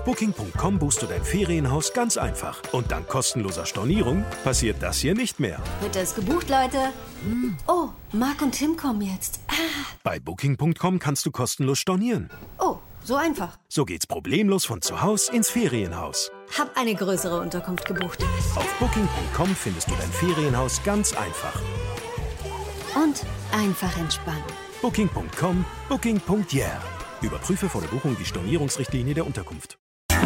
Booking.com buchst du dein Ferienhaus ganz einfach. Und dank kostenloser Stornierung passiert das hier nicht mehr. Wird das gebucht, Leute? Oh, Marc und Tim kommen jetzt. Bei Booking.com kannst du kostenlos stornieren. Oh, so einfach. So geht's problemlos von zu Hause ins Ferienhaus. Hab eine größere Unterkunft gebucht. Auf Booking.com findest du dein Ferienhaus ganz einfach. Und einfach entspannen. Booking.com, Booking.yeah. Überprüfe vor der Buchung die Stornierungsrichtlinie der Unterkunft.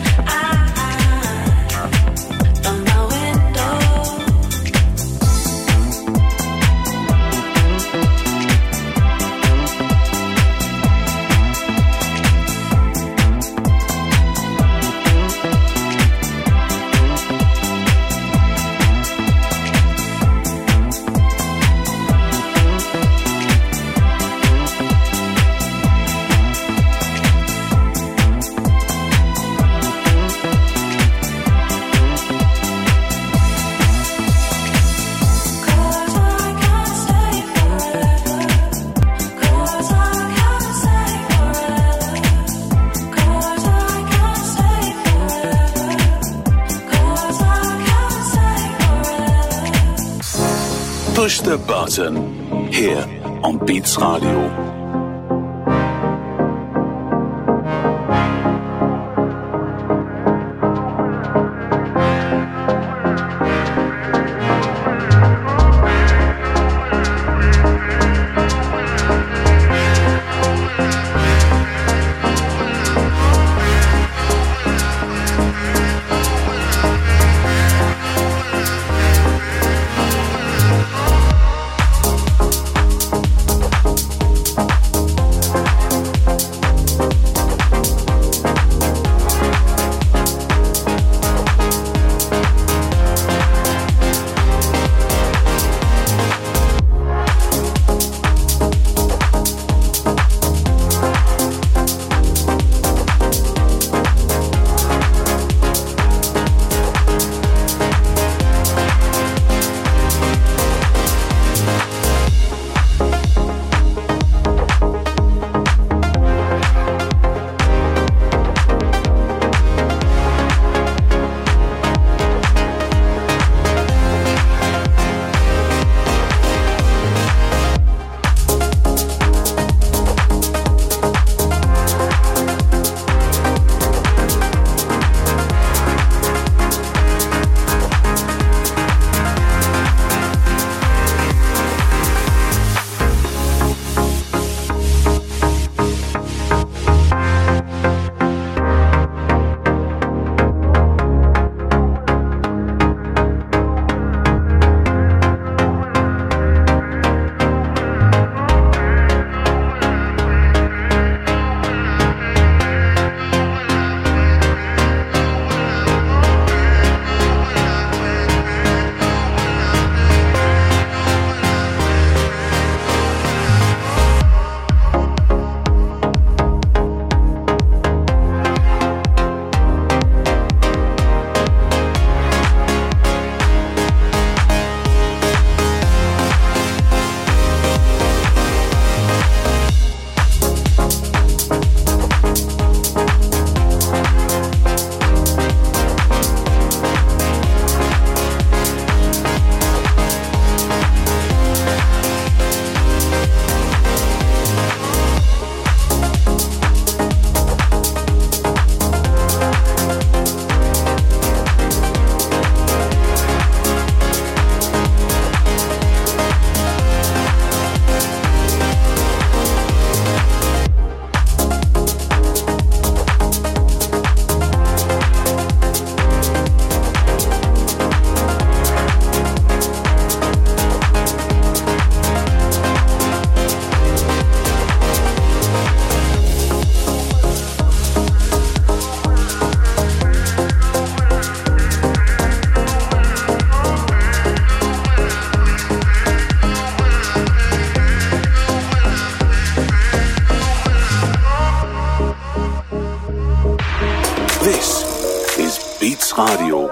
Push the button here on Beats Radio. Beats Radio.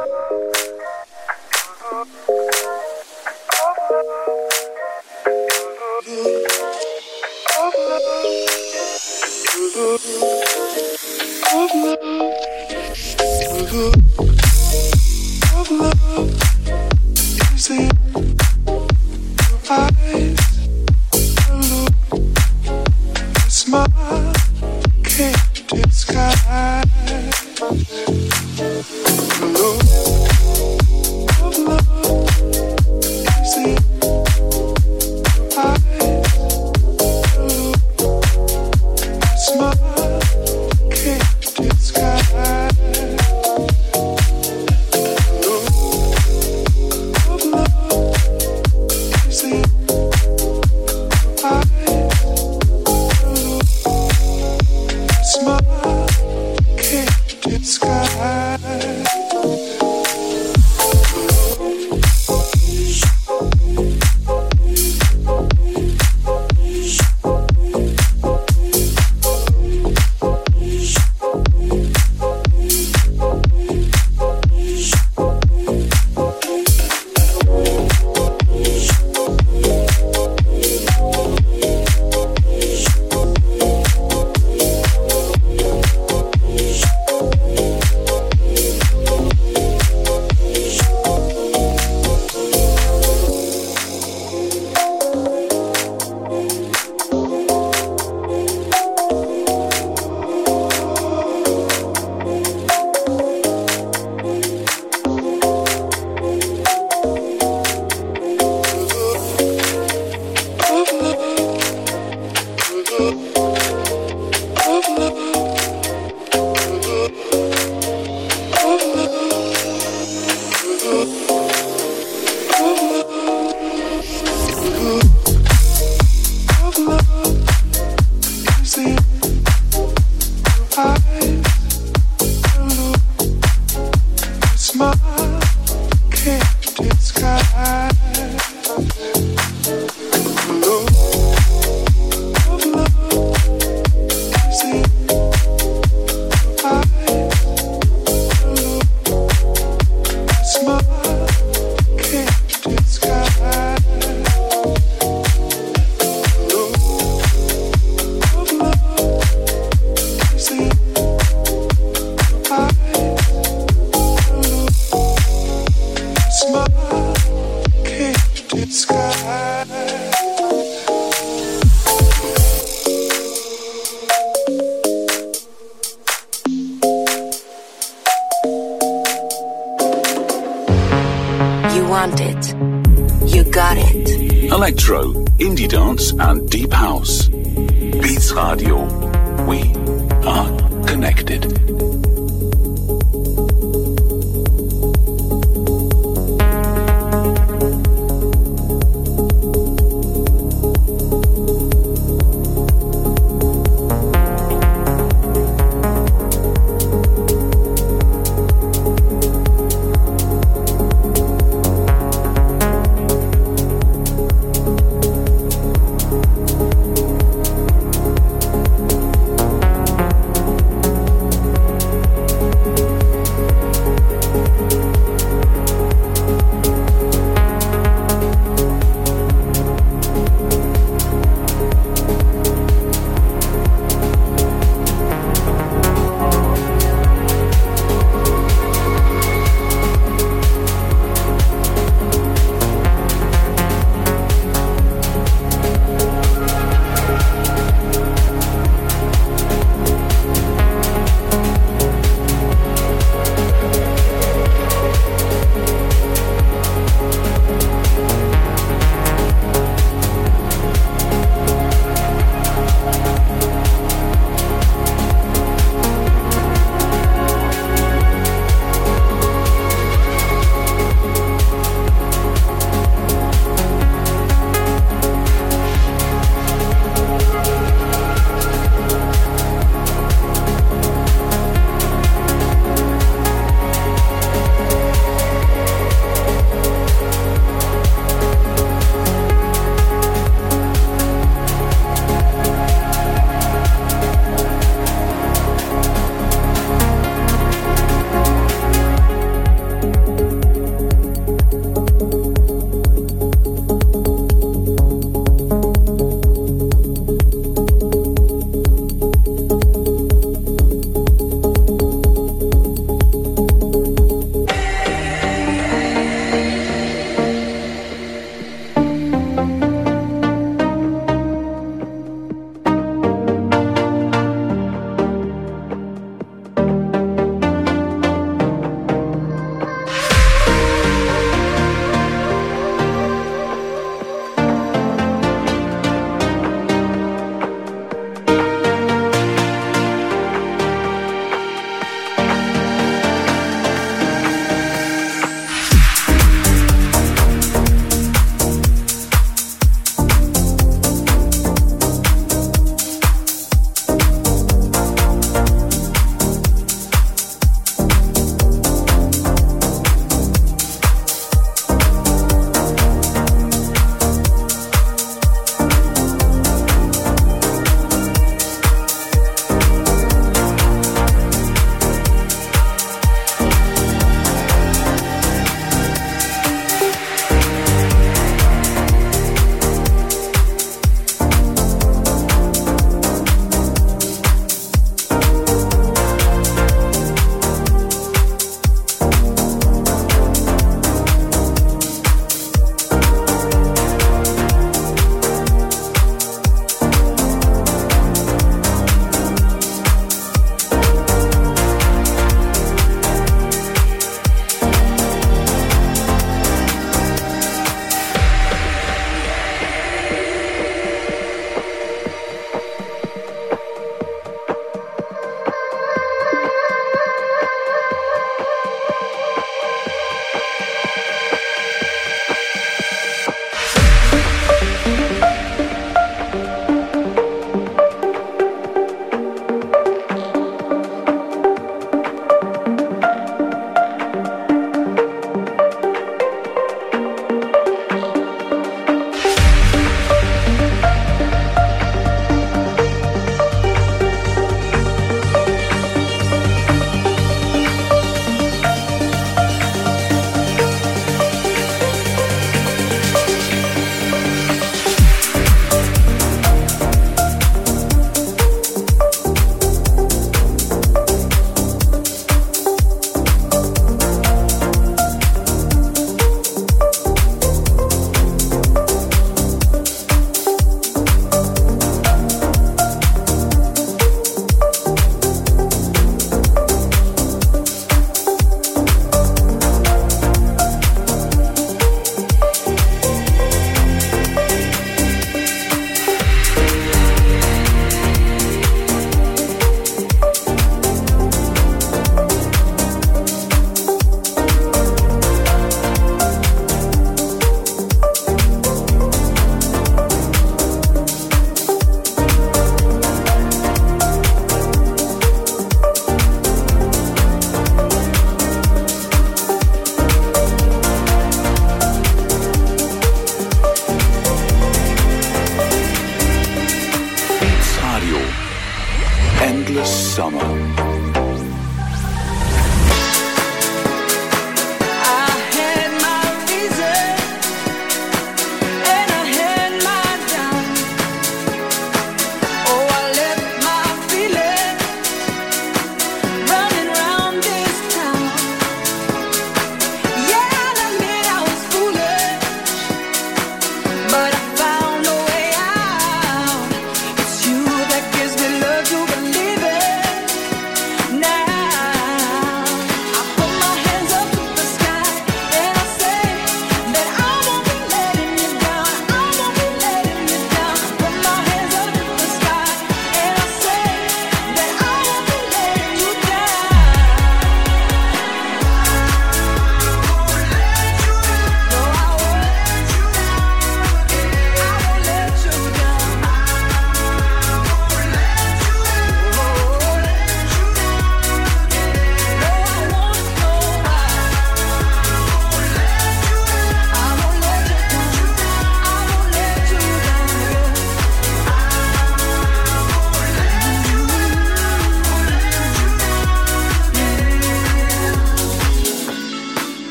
want it. You got it. Electro, indie dance and deep house. Beats Radio. We are connected.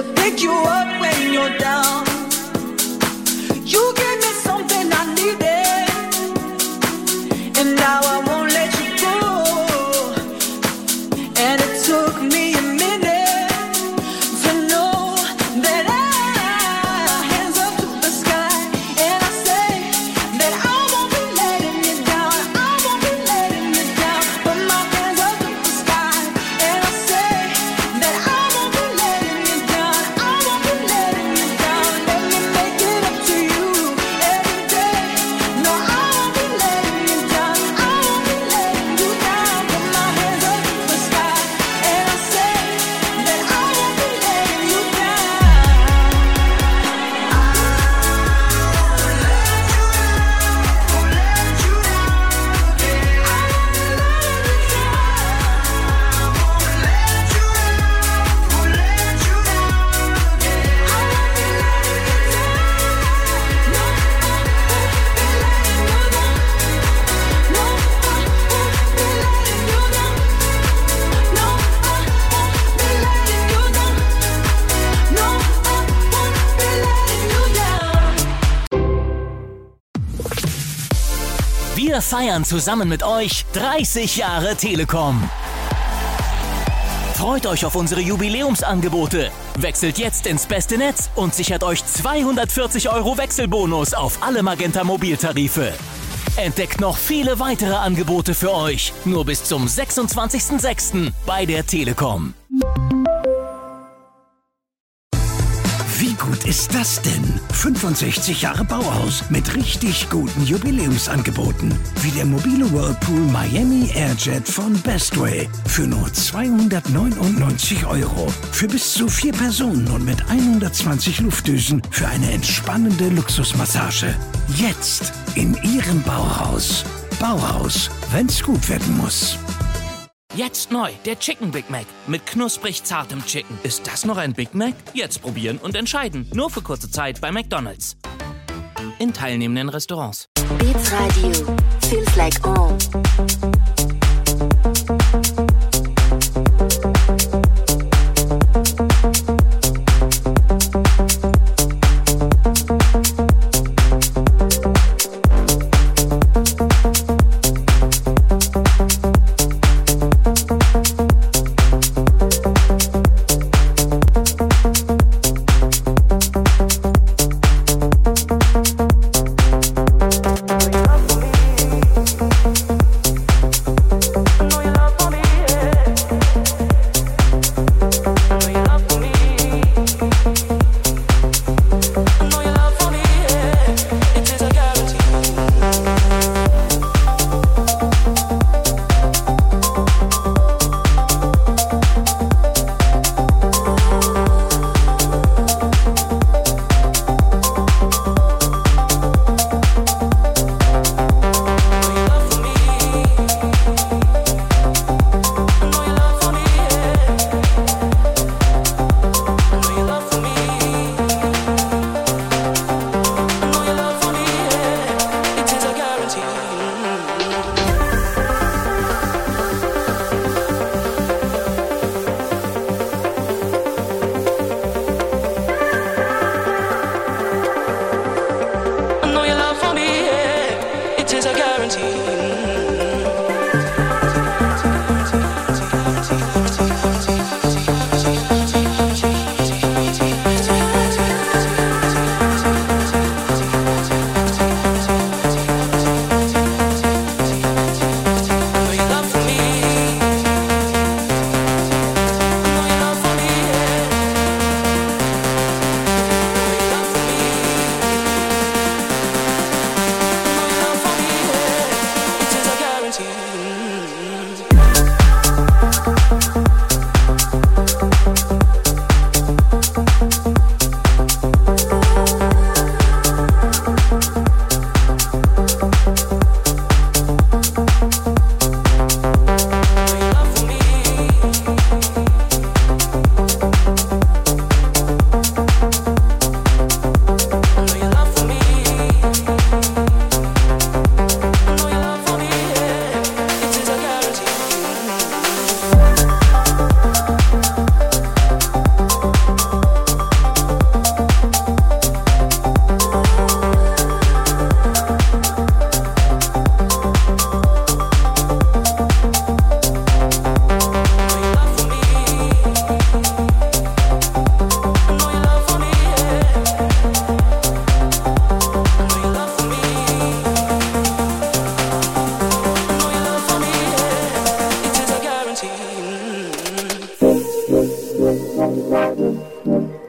pick you up when you're down. You gave me something I needed, and now I won't let you go. And it took me a minute to know that hands up to the sky, and I say that I won't be letting you down. I won't be letting you down. Put my hands up to the sky, and I say that I won't be letting you down. I won't be letting you down. Let me make it up to you every day. No, I won't be letting you down. I won't be letting you down. Put my hands up to the sky, and I say that I won't be letting you Wir feiern zusammen mit euch 30 Jahre Telekom. Freut euch auf unsere Jubiläumsangebote. Wechselt jetzt ins beste Netz und sichert euch 240 € Wechselbonus auf alle Magenta Mobiltarife. Entdeckt noch viele weitere Angebote für euch. Nur bis zum 26.06. bei der Telekom. Wie gut ist das denn? 65 Jahre Bauhaus mit richtig guten Jubiläumsangeboten. Wie der mobile Whirlpool Miami Airjet von Bestway. Für nur 299 €. Für bis zu 4 Personen und mit 120 Luftdüsen für eine entspannende Luxusmassage. Jetzt in Ihrem Bauhaus. Bauhaus, wenn's gut werden muss. Jetzt neu, der Chicken Big Mac mit knusprig zartem Chicken. Ist das noch ein Big Mac? Jetzt probieren und entscheiden. Nur für kurze Zeit bei McDonald's. In teilnehmenden Restaurants. Beats Radio. Feels like home. I know you love for me.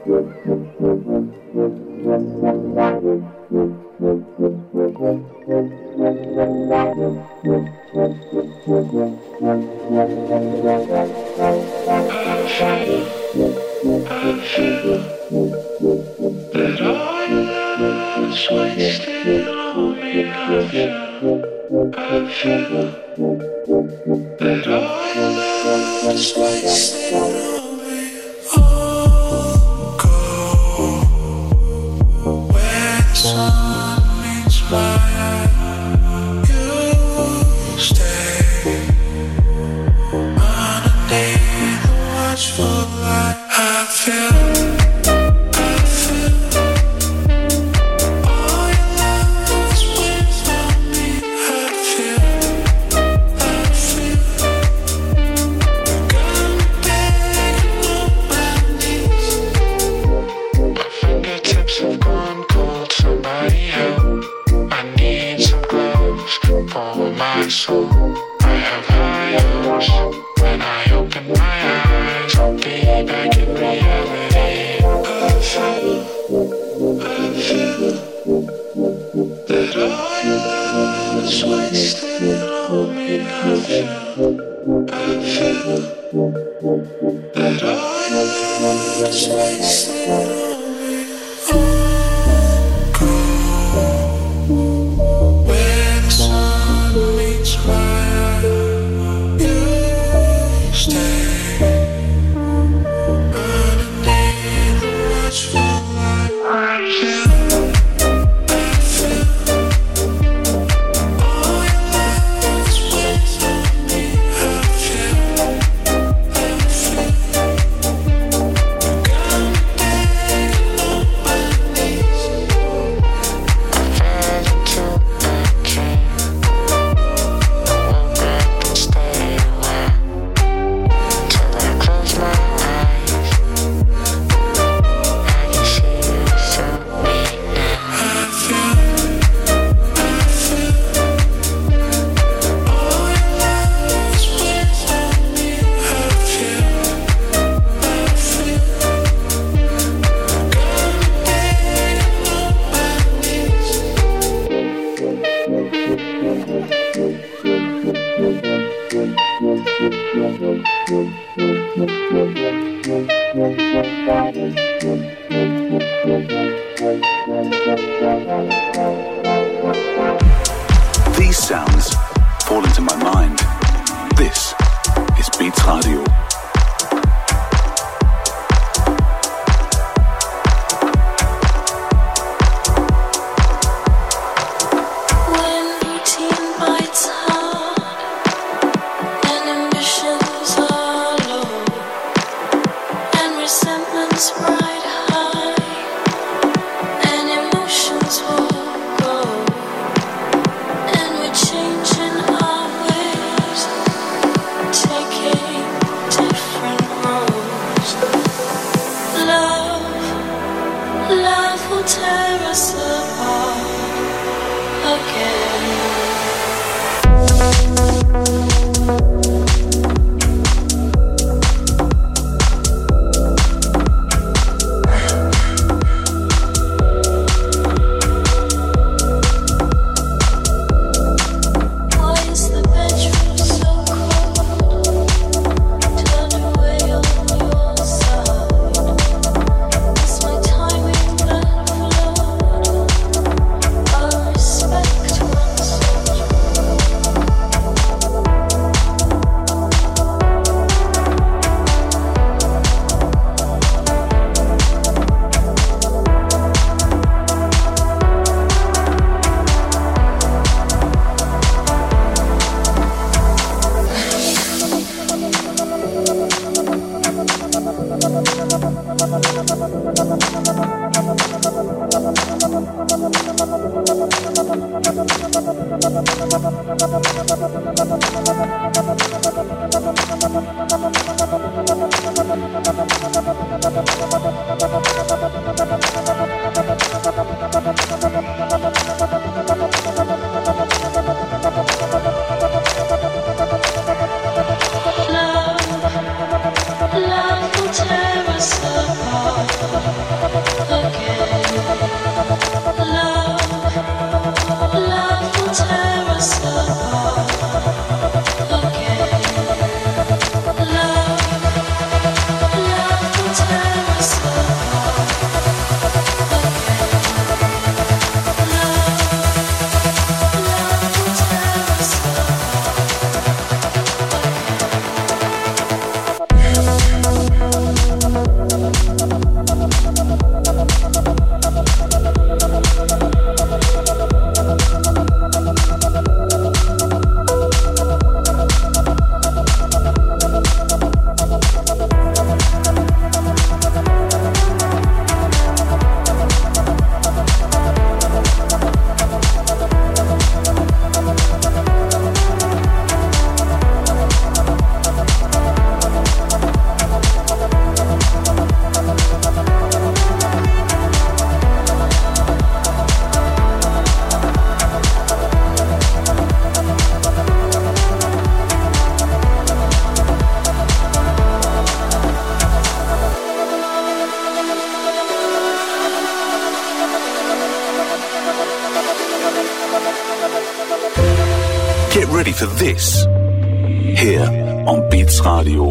These sounds fall into my mind. This is Beats Radio. Love will tear us apart. Get ready for this here on Beats Radio.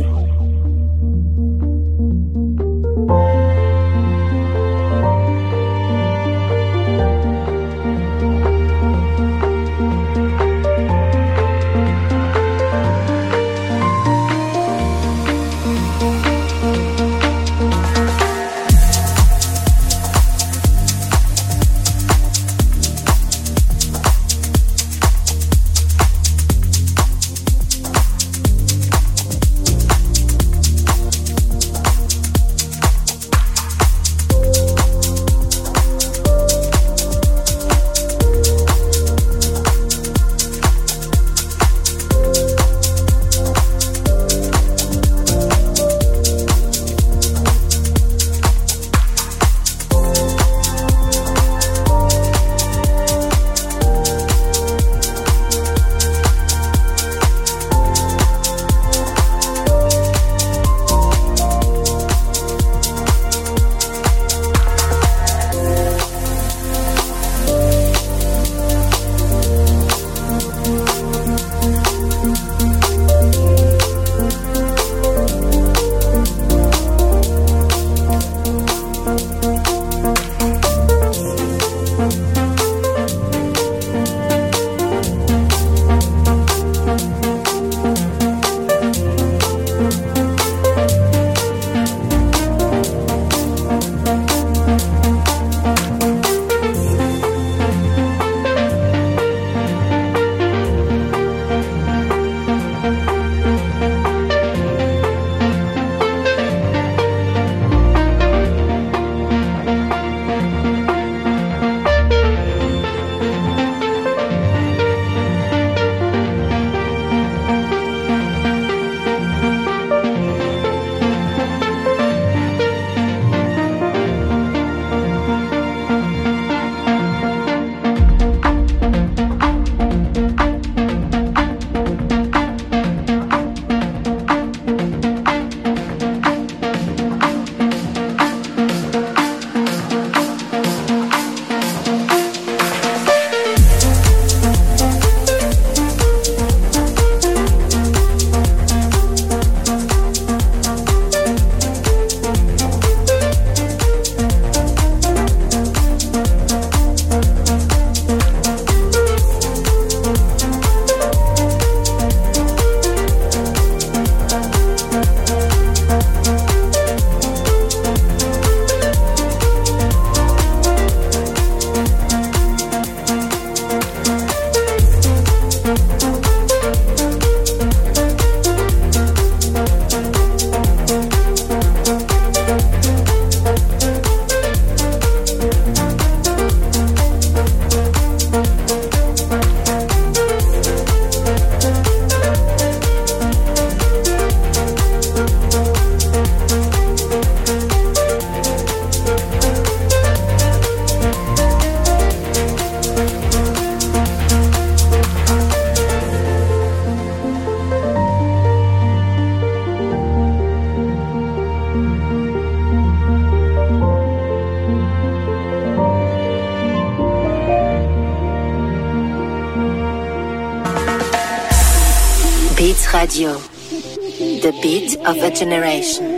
Beats Radio, the beat of a generation.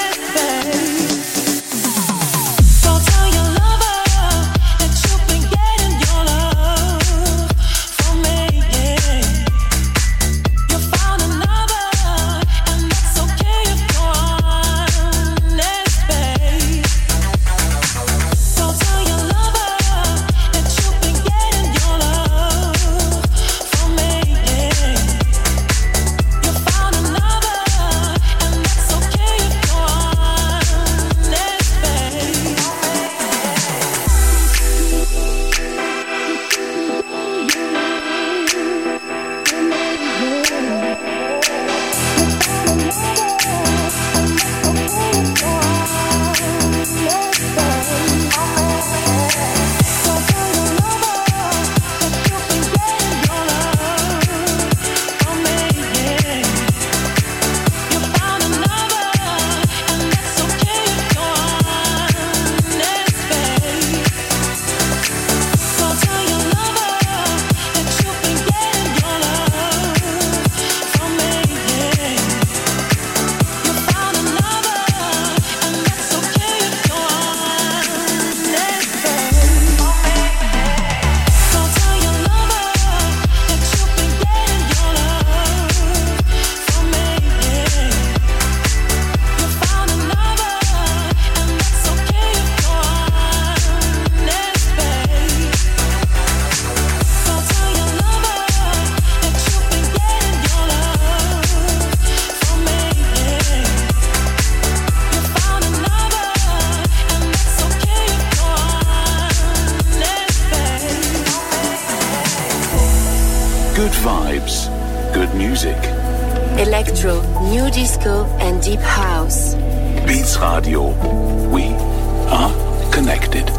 Get vibes, good music. Electro, new disco and deep house. Beats Radio. We are connected.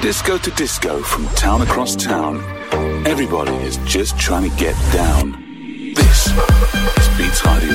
Disco to disco from town across town. Everybody is just trying to get down. This is Beats Radio.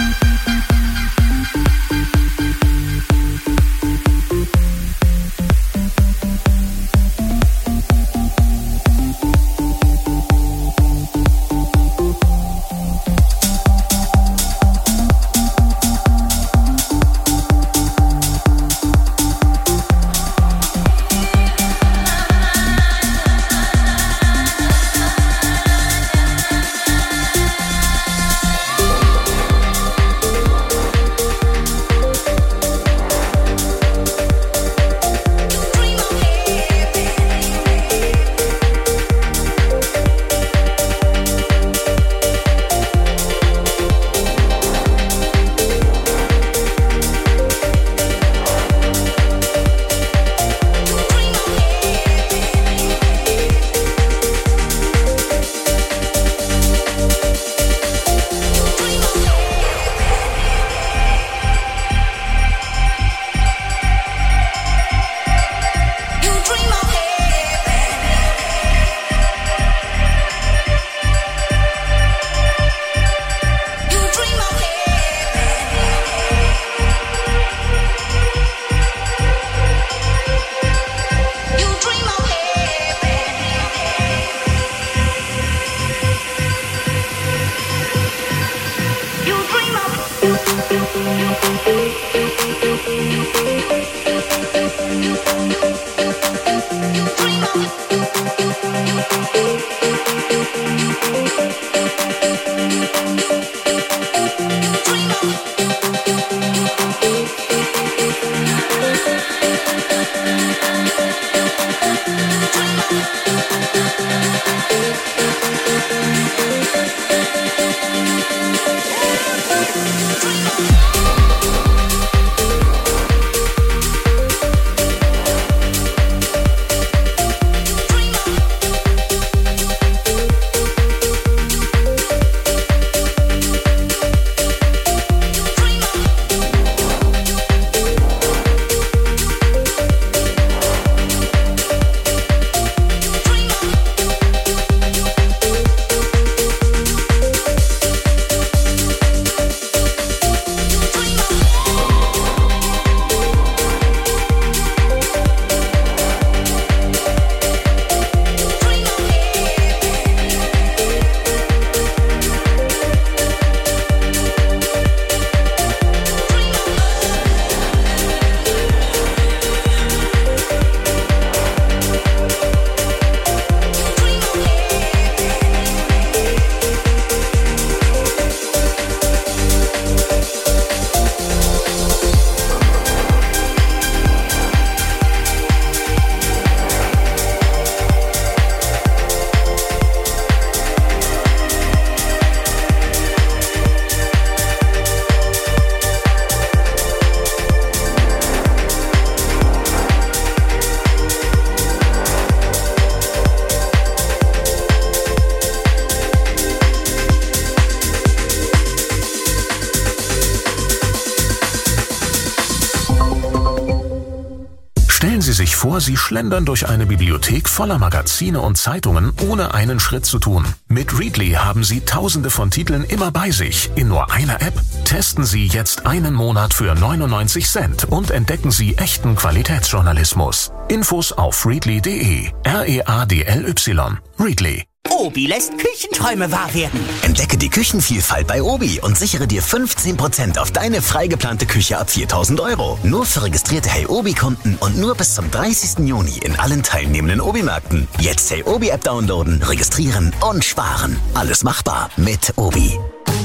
Sie schlendern durch eine Bibliothek voller Magazine und Zeitungen, ohne einen Schritt zu tun. Mit Readly haben Sie Tausende von Titeln immer bei sich, in nur einer App. Testen Sie jetzt einen Monat für 99 Cent und entdecken Sie echten Qualitätsjournalismus. Infos auf readly.de. R-E-A-D-L-Y. Readly. Obi lässt Küchenträume wahr werden. Entdecke die Küchenvielfalt bei Obi und sichere dir 15% auf deine frei geplante Küche ab 4.000 €. Nur für registrierte Hey Obi-Kunden und nur bis zum 30. Juni in allen teilnehmenden Obi-Märkten. Jetzt Hey Obi-App downloaden, registrieren und sparen. Alles machbar mit Obi.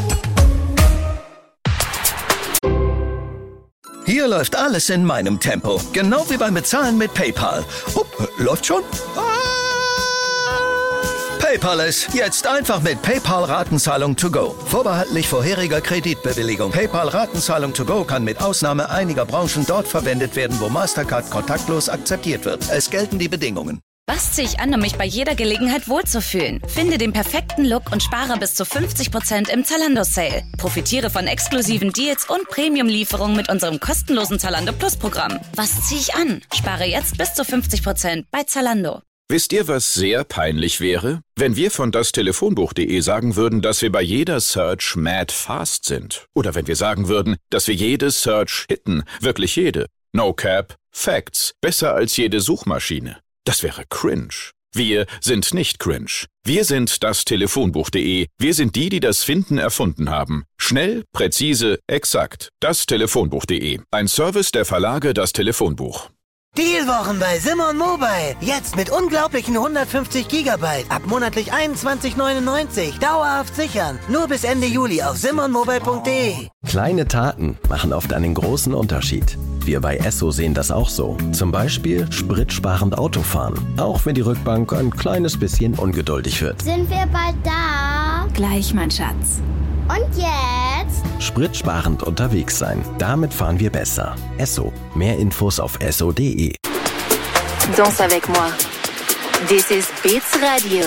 Hier läuft alles in meinem Tempo. Genau wie beim Bezahlen mit PayPal. Läuft schon? PayPal jetzt einfach mit PayPal Ratenzahlung to go. Vorbehaltlich vorheriger Kreditbewilligung. PayPal Ratenzahlung to go kann mit Ausnahme einiger Branchen dort verwendet werden, wo Mastercard kontaktlos akzeptiert wird. Es gelten die Bedingungen. Was ziehe ich an, um mich bei jeder Gelegenheit wohlzufühlen? Finde den perfekten Look und spare bis zu 50% im Zalando-Sale. Profitiere von exklusiven Deals und Premium-Lieferungen mit unserem kostenlosen Zalando Plus-Programm. Was ziehe ich an? Spare jetzt bis zu 50% bei Zalando. Wisst ihr, was sehr peinlich wäre? Wenn wir von dastelefonbuch.de sagen würden, dass wir bei jeder Search mad fast sind. Oder wenn wir sagen würden, dass wir jede Search hitten. Wirklich jede. No cap. Facts. Besser als jede Suchmaschine. Das wäre cringe. Wir sind nicht cringe. Wir sind dastelefonbuch.de. Wir sind die das Finden erfunden haben. Schnell, präzise, exakt. Dastelefonbuch.de. Ein Service der Verlage Das Telefonbuch. Dealwochen bei Simon Mobile. Jetzt mit unglaublichen 150 Gigabyte. Ab monatlich 21,99. Dauerhaft sichern. Nur bis Ende Juli auf simonmobile.de. Kleine Taten machen oft einen großen Unterschied. Wir bei Esso sehen das auch so. Zum Beispiel spritsparend Autofahren. Auch wenn die Rückbank ein kleines bisschen ungeduldig wird. Sind wir bald da? Gleich, mein Schatz. Und jetzt? Spritsparend unterwegs sein. Damit fahren wir besser. Esso. Mehr Infos auf esso.de. Danse avec moi. This is Beats Radio.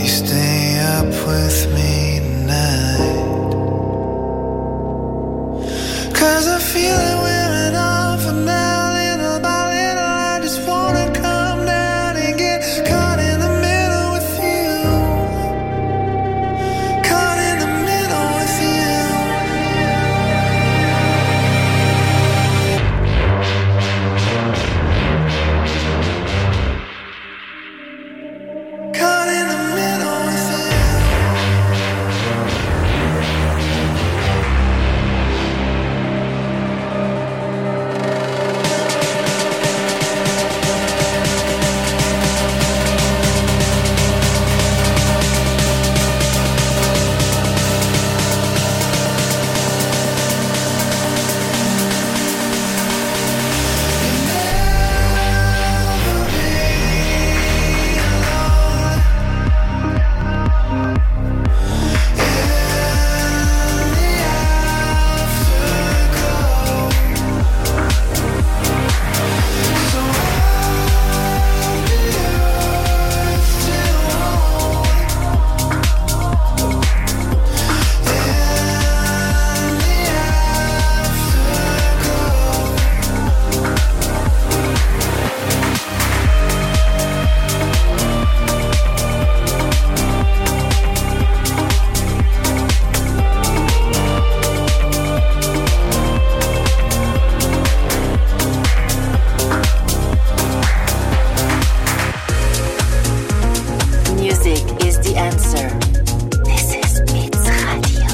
you stay up with me tonight? 'Cause I feel it wearing off and now little by little I just wanna come down and get caught in the middle with you. Caught in the middle with you. Caught in the middle with you. Music is the answer. This is Beats Radio.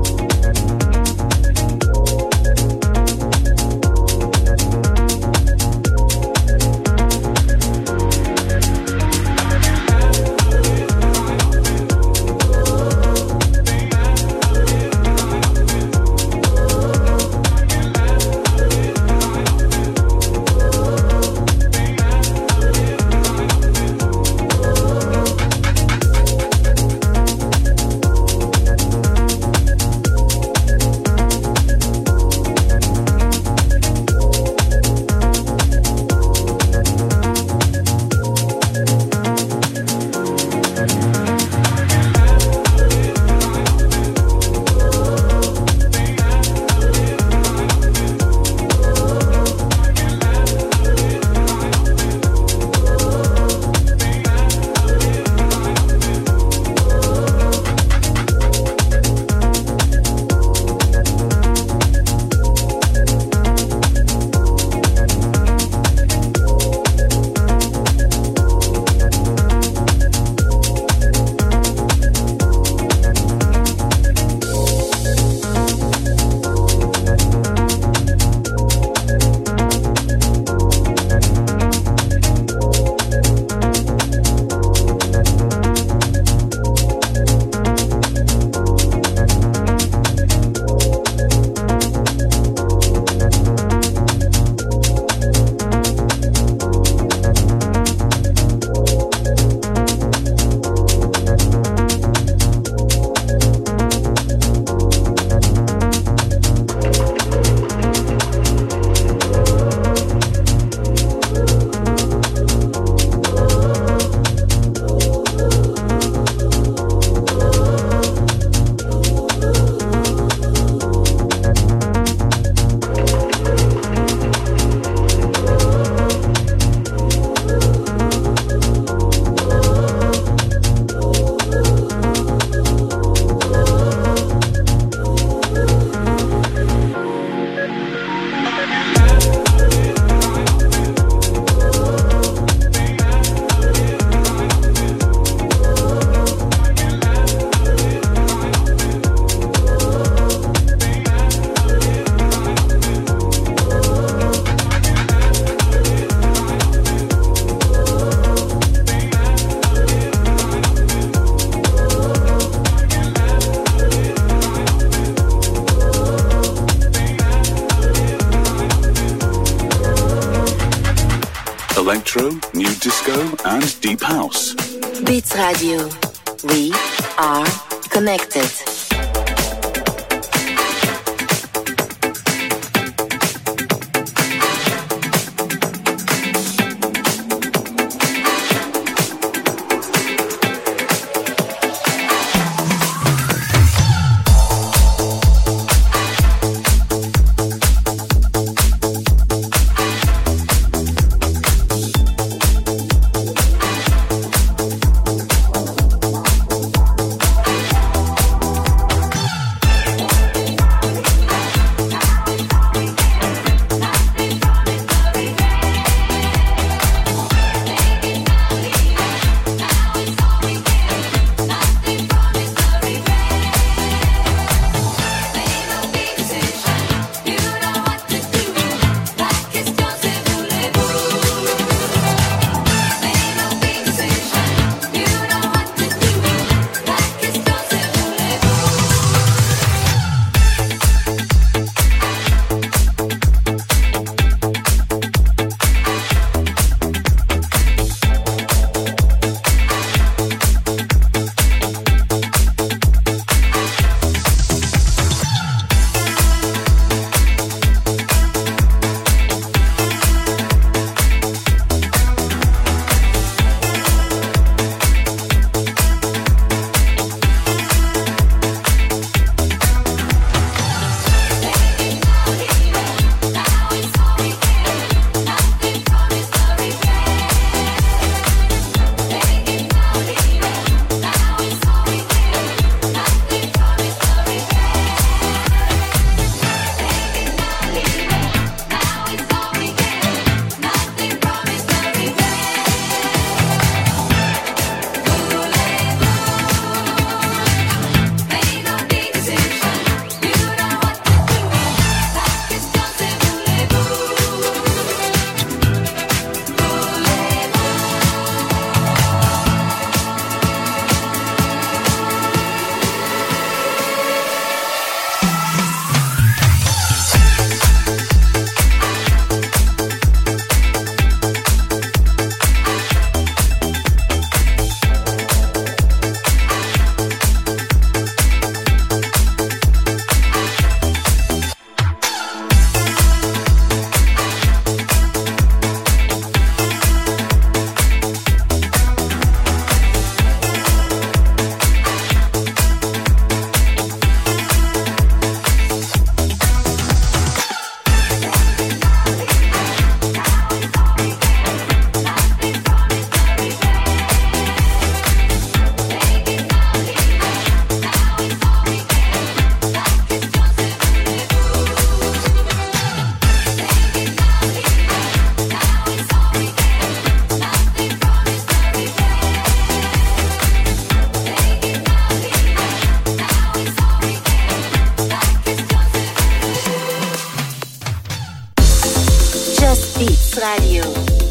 Electro, new disco, and deep house. Beats Radio. We are connected. Radio.